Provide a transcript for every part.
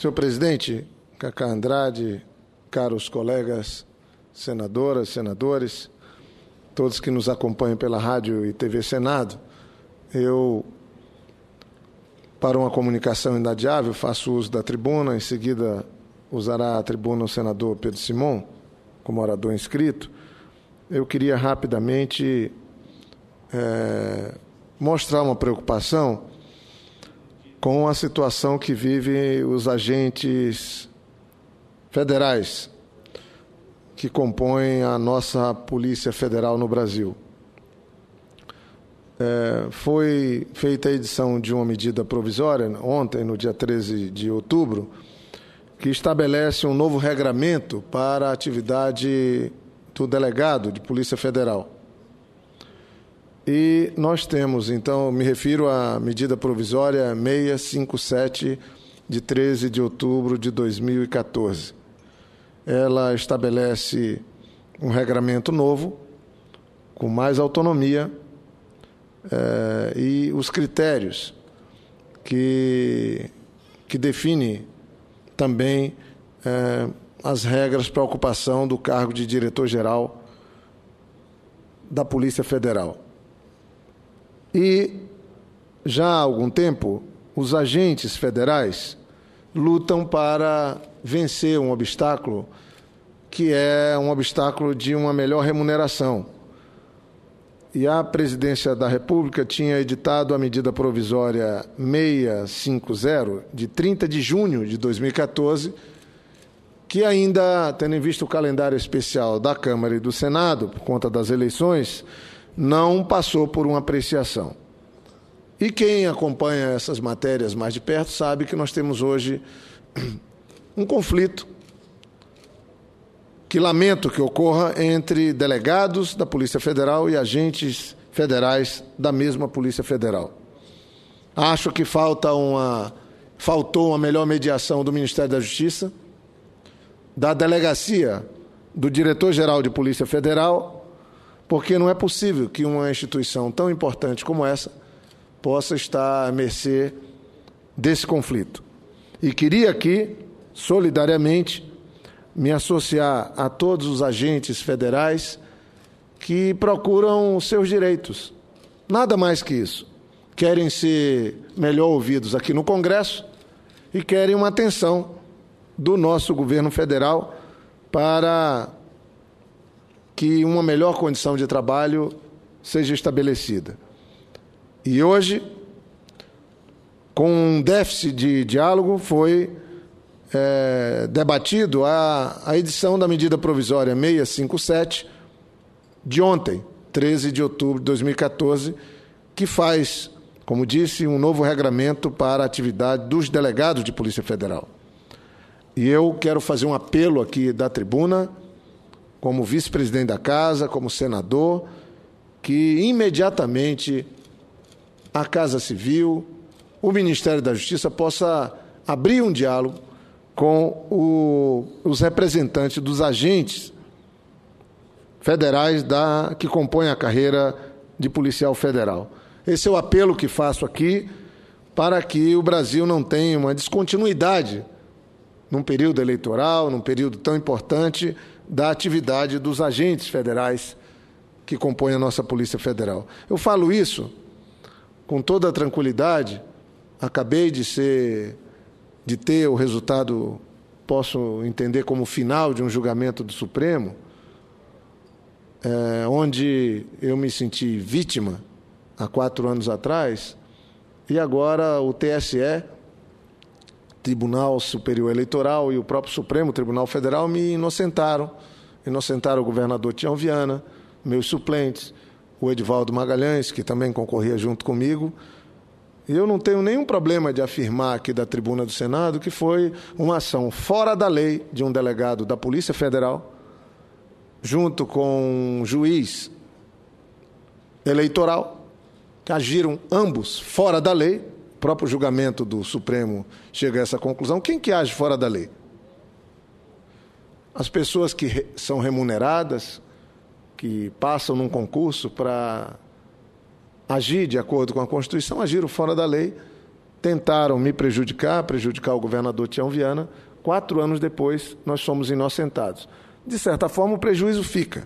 Senhor presidente, Cacá Andrade, caros colegas, senadoras, senadores, todos que nos acompanham pela Rádio e TV Senado, eu, para uma comunicação inadiável, faço uso da tribuna, em seguida usará a tribuna o senador Pedro Simon, como orador inscrito. Eu queria rapidamente mostrar uma preocupação com a situação que vivem os agentes federais que compõem a nossa Polícia Federal no Brasil. Foi feita a edição de uma medida provisória, ontem, no dia 13 de outubro, que estabelece um novo regramento para a atividade do delegado de Polícia Federal. E nós temos, então, me refiro à medida provisória 657, de 13 de outubro de 2014. Ela estabelece um regramento novo, com mais autonomia, e os critérios que define também as regras para a ocupação do cargo de diretor-geral da Polícia Federal. E, já há algum tempo, os agentes federais lutam para vencer um obstáculo que é um obstáculo de uma melhor remuneração. E a Presidência da República tinha editado a medida provisória 650, de 30 de junho de 2014, que ainda, tendo em vista o calendário especial da Câmara e do Senado, por conta das eleições, não passou por uma apreciação. E quem acompanha essas matérias mais de perto sabe que nós temos hoje um conflito que lamento que ocorra entre delegados da Polícia Federal e agentes federais da mesma Polícia Federal. Acho que faltou uma melhor mediação do Ministério da Justiça, da Delegacia do Diretor-Geral de Polícia Federal, porque não é possível que uma instituição tão importante como essa possa estar à mercê desse conflito. E queria aqui, solidariamente, me associar a todos os agentes federais que procuram seus direitos. Nada mais que isso. Querem ser melhor ouvidos aqui no Congresso e querem uma atenção do nosso governo federal para que uma melhor condição de trabalho seja estabelecida. E hoje, com um déficit de diálogo, foi debatido a edição da medida provisória 657 de ontem, 13 de outubro de 2014, que faz, como disse, um novo regramento para a atividade dos delegados de Polícia Federal. E eu quero fazer um apelo aqui da tribuna, como vice-presidente da Casa, como senador, que imediatamente a Casa Civil, o Ministério da Justiça possa abrir um diálogo com os representantes dos agentes federais que compõem a carreira de policial federal. Esse é o apelo que faço aqui para que o Brasil não tenha uma descontinuidade num período eleitoral, num período tão importante da atividade dos agentes federais que compõem a nossa Polícia Federal. Eu falo isso com toda a tranquilidade. Acabei de ter o resultado, posso entender como final de um julgamento do Supremo, onde eu me senti vítima há 4 anos atrás, e agora o TSE, Tribunal Superior Eleitoral, e o próprio Supremo Tribunal Federal me inocentaram o governador Tião Viana, meus suplentes, o Edivaldo Magalhães, que também concorria junto comigo. E eu não tenho nenhum problema de afirmar aqui da tribuna do Senado que foi uma ação fora da lei de um delegado da Polícia Federal, junto com um juiz eleitoral, que agiram ambos fora da lei. O próprio julgamento do Supremo chega a essa conclusão. Quem que age fora da lei? As pessoas que são remuneradas, que passam num concurso para agir de acordo com a Constituição, agiram fora da lei tentaram me prejudicar o governador Tião Viana. 4 anos depois, nós somos inocentados. De certa forma, o prejuízo fica.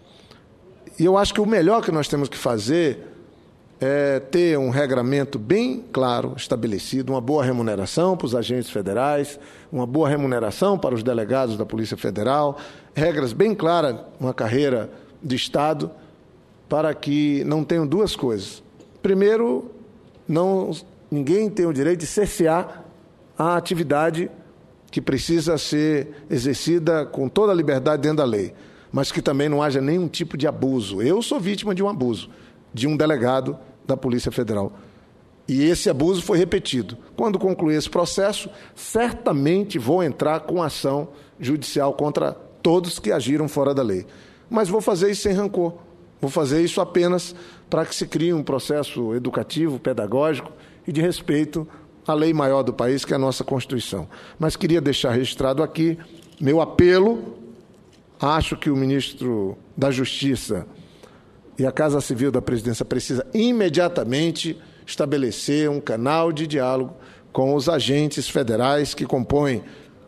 E eu acho que o melhor que nós temos que fazer é ter um regramento bem claro, estabelecido, uma boa remuneração para os agentes federais, uma boa remuneração para os delegados da Polícia Federal, regras bem claras, uma carreira de Estado, para que não tenham duas coisas. Primeiro, ninguém tem o direito de cercear a atividade que precisa ser exercida com toda a liberdade dentro da lei, mas que também não haja nenhum tipo de abuso. Eu sou vítima de um abuso, de um delegado da Polícia Federal. E esse abuso foi repetido. Quando concluir esse processo, certamente vou entrar com ação judicial contra todos que agiram fora da lei. Mas vou fazer isso sem rancor. Vou fazer isso apenas para que se crie um processo educativo, pedagógico e de respeito à lei maior do país, que é a nossa Constituição. Mas queria deixar registrado aqui meu apelo. Acho que o ministro da Justiça e a Casa Civil da Presidência precisa imediatamente estabelecer um canal de diálogo com os agentes federais que compõem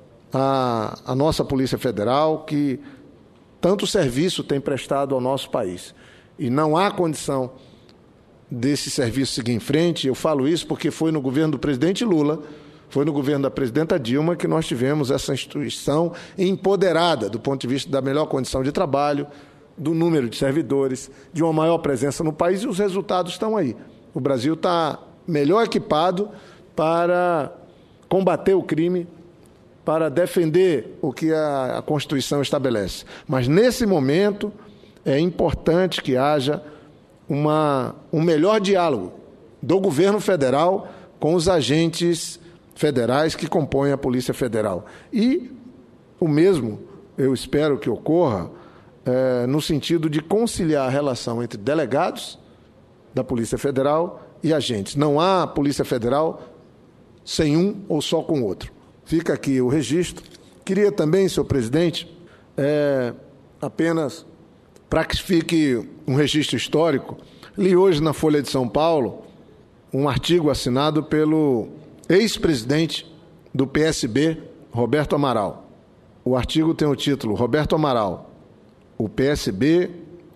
a nossa Polícia Federal, que tanto serviço tem prestado ao nosso país. E não há condição desse serviço seguir em frente. Eu falo isso porque foi no governo do presidente Lula, foi no governo da presidenta Dilma que nós tivemos essa instituição empoderada do ponto de vista da melhor condição de trabalho, do número de servidores, de uma maior presença no país, e os resultados estão aí. O Brasil está melhor equipado para combater o crime, para defender o que a Constituição estabelece. Mas, nesse momento, é importante que haja um melhor diálogo do governo federal com os agentes federais que compõem a Polícia Federal. E o mesmo, eu espero que ocorra, no sentido de conciliar a relação entre delegados da Polícia Federal e agentes. Não há Polícia Federal sem um ou só com o outro. Fica aqui o registro. Queria também, senhor presidente, apenas para que fique um registro histórico, li hoje na Folha de São Paulo um artigo assinado pelo ex-presidente do PSB, Roberto Amaral. O artigo tem o título: Roberto Amaral, o PSB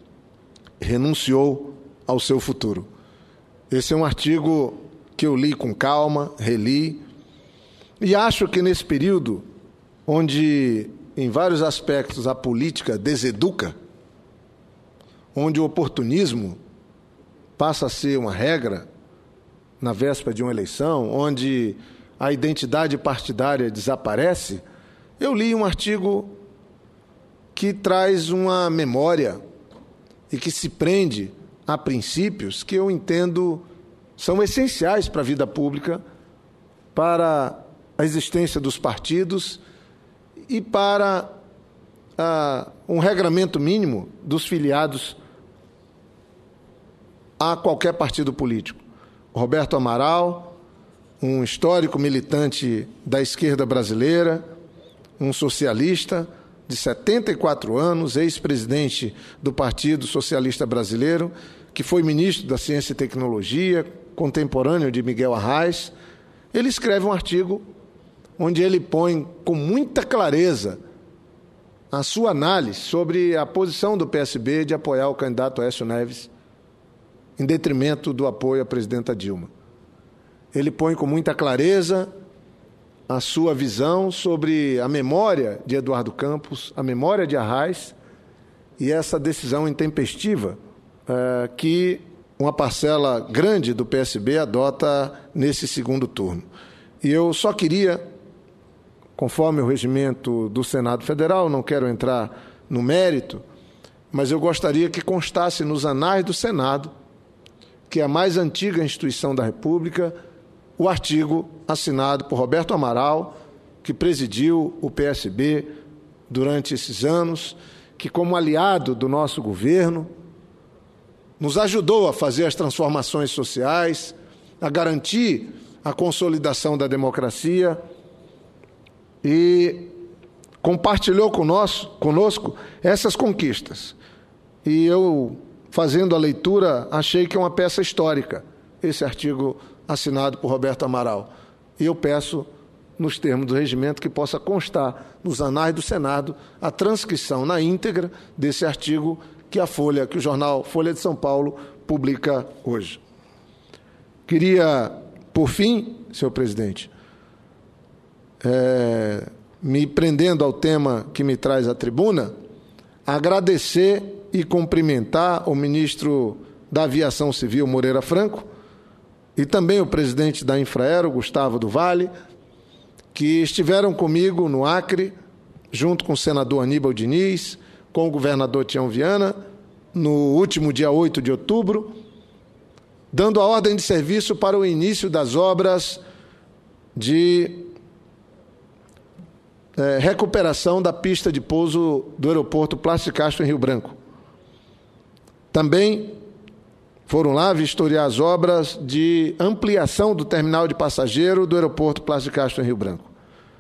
renunciou ao seu futuro. Esse é um artigo que eu li com calma, reli, e acho que nesse período, onde em vários aspectos a política deseduca, onde o oportunismo passa a ser uma regra na véspera de uma eleição, onde a identidade partidária desaparece, eu li um artigo que traz uma memória e que se prende a princípios que eu entendo são essenciais para a vida pública, para a existência dos partidos e para um regramento mínimo dos filiados a qualquer partido político. Roberto Amaral, um histórico militante da esquerda brasileira, um socialista de 74 anos, ex-presidente do Partido Socialista Brasileiro, que foi ministro da Ciência e Tecnologia, contemporâneo de Miguel Arraes. Ele escreve um artigo onde ele põe com muita clareza a sua análise sobre a posição do PSB de apoiar o candidato Aécio Neves em detrimento do apoio à presidenta Dilma. Ele põe com muita clareza a sua visão sobre a memória de Eduardo Campos, a memória de Arraes e essa decisão intempestiva que uma parcela grande do PSB adota nesse segundo turno. E eu só queria, conforme o regimento do Senado Federal, não quero entrar no mérito, mas eu gostaria que constasse nos anais do Senado, que é a mais antiga instituição da República, o artigo assinado por Roberto Amaral, que presidiu o PSB durante esses anos, que, como aliado do nosso governo, nos ajudou a fazer as transformações sociais, a garantir a consolidação da democracia e compartilhou conosco essas conquistas. E eu, fazendo a leitura, achei que é uma peça histórica, esse artigo assinado por Roberto Amaral. E eu peço, nos termos do regimento, que possa constar nos anais do Senado a transcrição na íntegra desse artigo que o jornal Folha de São Paulo publica hoje. Queria, por fim, senhor presidente, me prendendo ao tema que me traz à tribuna, agradecer e cumprimentar o ministro da Aviação Civil, Moreira Franco, e também o presidente da Infraero, Gustavo do Vale, que estiveram comigo no Acre, junto com o senador Aníbal Diniz, com o governador Tião Viana, no último dia 8 de outubro, dando a ordem de serviço para o início das obras de recuperação da pista de pouso do aeroporto Plácido de Castro, em Rio Branco. Também foram lá vistoriar as obras de ampliação do terminal de passageiro do aeroporto Plácido de Castro, em Rio Branco.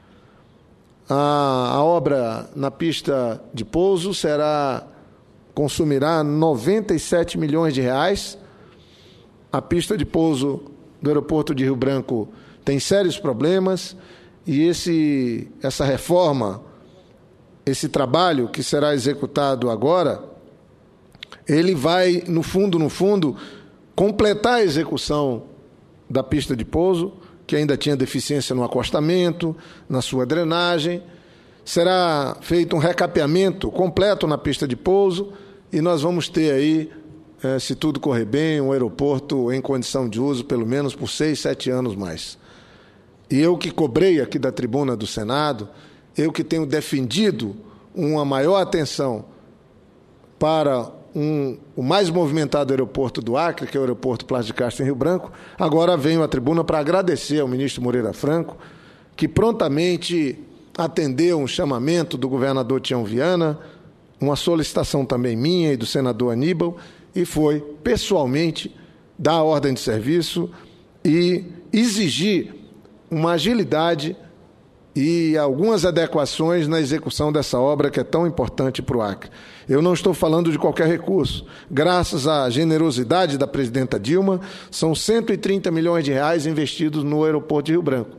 A obra na pista de pouso consumirá 97 milhões de reais. A pista de pouso do aeroporto de Rio Branco tem sérios problemas e essa reforma, esse trabalho que será executado agora, ele vai, no fundo, completar a execução da pista de pouso, que ainda tinha deficiência no acostamento, na sua drenagem. Será feito um recapeamento completo na pista de pouso e nós vamos ter aí, se tudo correr bem, um aeroporto em condição de uso pelo menos por 6, 7 anos mais. E eu que cobrei aqui da tribuna do Senado, eu que tenho defendido uma maior atenção para o mais movimentado aeroporto do Acre, que é o aeroporto Plácido de Castro, em Rio Branco, agora venho à tribuna para agradecer ao ministro Moreira Franco, que prontamente atendeu um chamamento do governador Tião Viana, uma solicitação também minha e do senador Aníbal, e foi pessoalmente dar a ordem de serviço e exigir uma agilidade e algumas adequações na execução dessa obra que é tão importante para o Acre. Eu não estou falando de qualquer recurso. Graças à generosidade da presidenta Dilma, são 130 milhões de reais investidos no aeroporto de Rio Branco.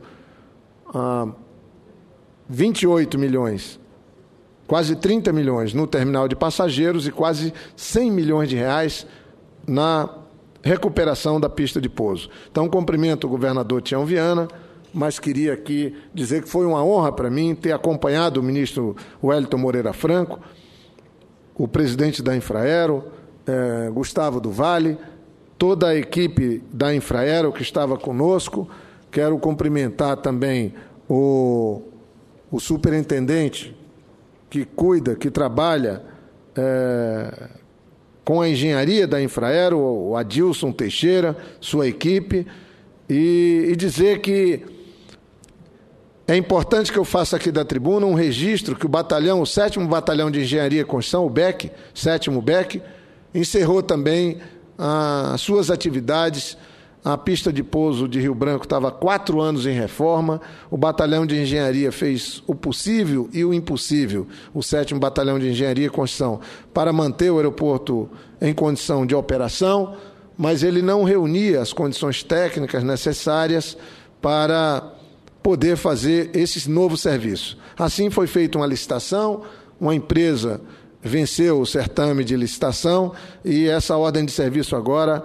28 milhões, quase 30 milhões no terminal de passageiros e quase 100 milhões de reais na recuperação da pista de pouso. Então, cumprimento o governador Tião Viana, mas queria aqui dizer que foi uma honra para mim ter acompanhado o ministro Wellington Moreira Franco, o presidente da Infraero, Gustavo do Vale, toda a equipe da Infraero que estava conosco. Quero cumprimentar também o superintendente que cuida, que trabalha com a engenharia da Infraero, o Adilson Teixeira, sua equipe, e dizer que é importante que eu faça aqui da tribuna um registro que o 7º Batalhão de Engenharia e Construção, o BEC, 7º BEC, encerrou também as suas atividades. A pista de pouso de Rio Branco estava há 4 anos em reforma, o Batalhão de Engenharia fez o possível e o impossível, o 7º Batalhão de Engenharia e Construção, para manter o aeroporto em condição de operação, mas ele não reunia as condições técnicas necessárias para poder fazer esse novo serviço. Assim foi feita uma licitação, uma empresa venceu o certame de licitação e essa ordem de serviço agora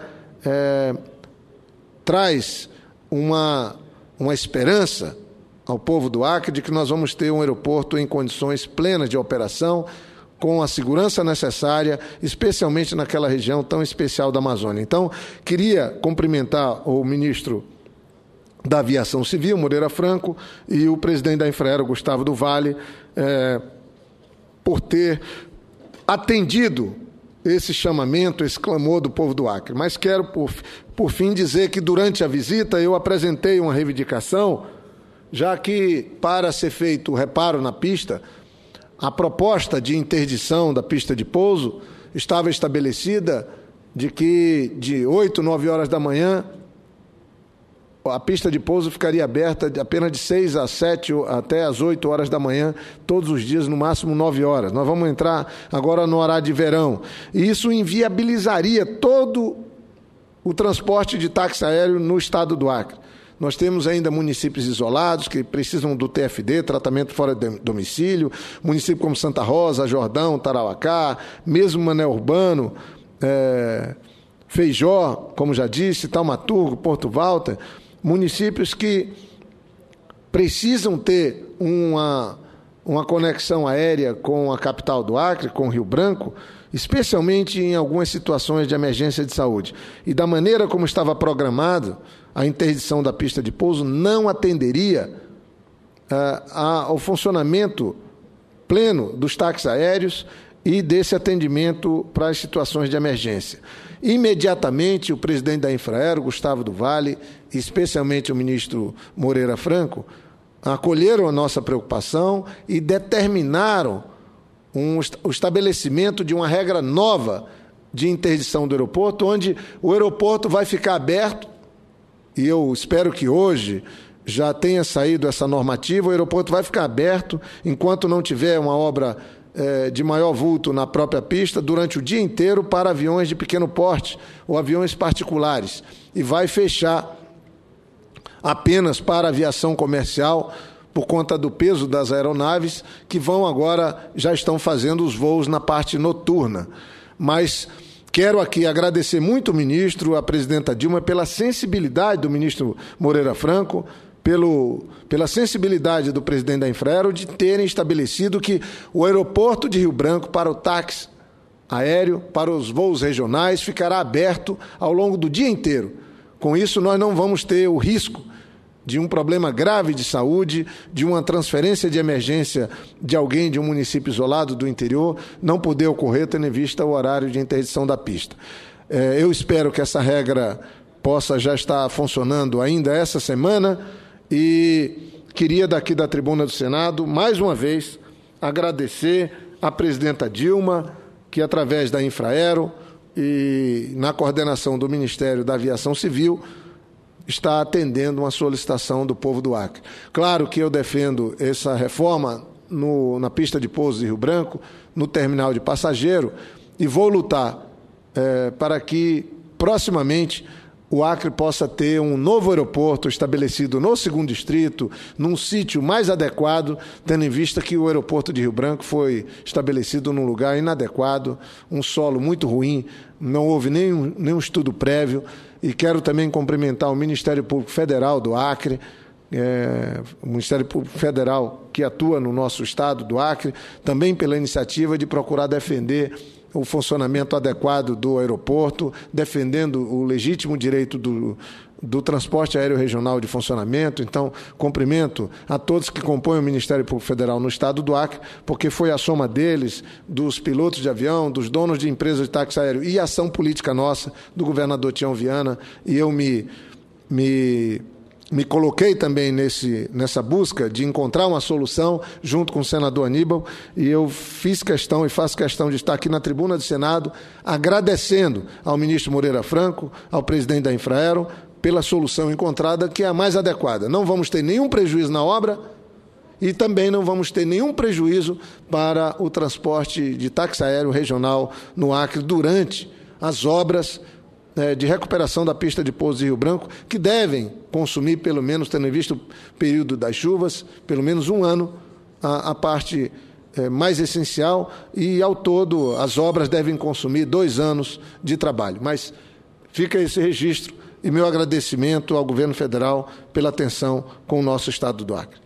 traz uma esperança ao povo do Acre de que nós vamos ter um aeroporto em condições plenas de operação, com a segurança necessária, especialmente naquela região tão especial da Amazônia. Então, queria cumprimentar o ministro da Aviação Civil, Moreira Franco, e o presidente da Infraero, Gustavo do Vale, por ter atendido esse chamamento, esse clamor do povo do Acre. Mas quero, por fim, dizer que durante a visita eu apresentei uma reivindicação, já que, para ser feito o reparo na pista, a proposta de interdição da pista de pouso estava estabelecida de que de 8, 9 horas da manhã a pista de pouso ficaria aberta apenas de 6 às 7 até às 8 horas da manhã, todos os dias, no máximo 9 horas. Nós vamos entrar agora no horário de verão. E isso inviabilizaria todo o transporte de táxi aéreo no estado do Acre. Nós temos ainda municípios isolados que precisam do TFD, tratamento fora de domicílio, municípios como Santa Rosa, Jordão, Tarauacá, mesmo Mané Urbano, Feijó, como já disse, Taumaturgo, Porto Walter, municípios que precisam ter uma conexão aérea com a capital do Acre, com Rio Branco, especialmente em algumas situações de emergência de saúde. E da maneira como estava programado, a interdição da pista de pouso não atenderia ao funcionamento pleno dos táxis aéreos e desse atendimento para as situações de emergência. Imediatamente, o presidente da Infraero, Gustavo do Vale, e especialmente o ministro Moreira Franco, acolheram a nossa preocupação e determinaram o estabelecimento de uma regra nova de interdição do aeroporto, onde o aeroporto vai ficar aberto, e eu espero que hoje já tenha saído essa normativa, o aeroporto vai ficar aberto enquanto não tiver uma obra de maior vulto na própria pista durante o dia inteiro para aviões de pequeno porte ou aviões particulares, e vai fechar apenas para aviação comercial por conta do peso das aeronaves que já estão fazendo os voos na parte noturna. Mas quero aqui agradecer muito o ministro, a presidenta Dilma, pela sensibilidade do ministro Moreira Franco, pela sensibilidade do presidente da Infraero de terem estabelecido que o aeroporto de Rio Branco para o táxi aéreo, para os voos regionais, ficará aberto ao longo do dia inteiro. Com isso, nós não vamos ter o risco de um problema grave de saúde, de uma transferência de emergência de alguém de um município isolado do interior, não poder ocorrer, tendo em vista o horário de interdição da pista. Eu espero que essa regra possa já estar funcionando ainda essa semana e queria, daqui da tribuna do Senado, mais uma vez, agradecer à presidenta Dilma, que através da Infraero e na coordenação do Ministério da Aviação Civil, está atendendo uma solicitação do povo do Acre. Claro que eu defendo essa reforma na pista de pouso de Rio Branco, no terminal de passageiro, e vou lutar para que, proximamente, o Acre possa ter um novo aeroporto estabelecido no 2º Distrito, num sítio mais adequado, tendo em vista que o aeroporto de Rio Branco foi estabelecido num lugar inadequado, um solo muito ruim, não houve nenhum estudo prévio. E quero também cumprimentar o Ministério Público Federal do Acre, o Ministério Público Federal que atua no nosso estado do Acre, também pela iniciativa de procurar defender o funcionamento adequado do aeroporto, defendendo o legítimo direito do transporte aéreo regional de funcionamento. Então, cumprimento a todos que compõem o Ministério Público Federal no estado do Acre, porque foi a soma deles, dos pilotos de avião, dos donos de empresas de táxi aéreo e a ação política nossa, do governador Tião Viana, e eu me coloquei também nessa busca de encontrar uma solução junto com o senador Aníbal, e eu fiz questão e faço questão de estar aqui na tribuna do Senado agradecendo ao ministro Moreira Franco, ao presidente da Infraero, pela solução encontrada, que é a mais adequada. Não vamos ter nenhum prejuízo na obra e também não vamos ter nenhum prejuízo para o transporte de táxi aéreo regional no Acre durante as obras de recuperação da pista de pouso de Rio Branco, que devem consumir, pelo menos, tendo em vista o período das chuvas, pelo menos um ano, a parte mais essencial, e, ao todo, as obras devem consumir 2 anos de trabalho. Mas fica esse registro e meu agradecimento ao governo federal pela atenção com o nosso estado do Acre.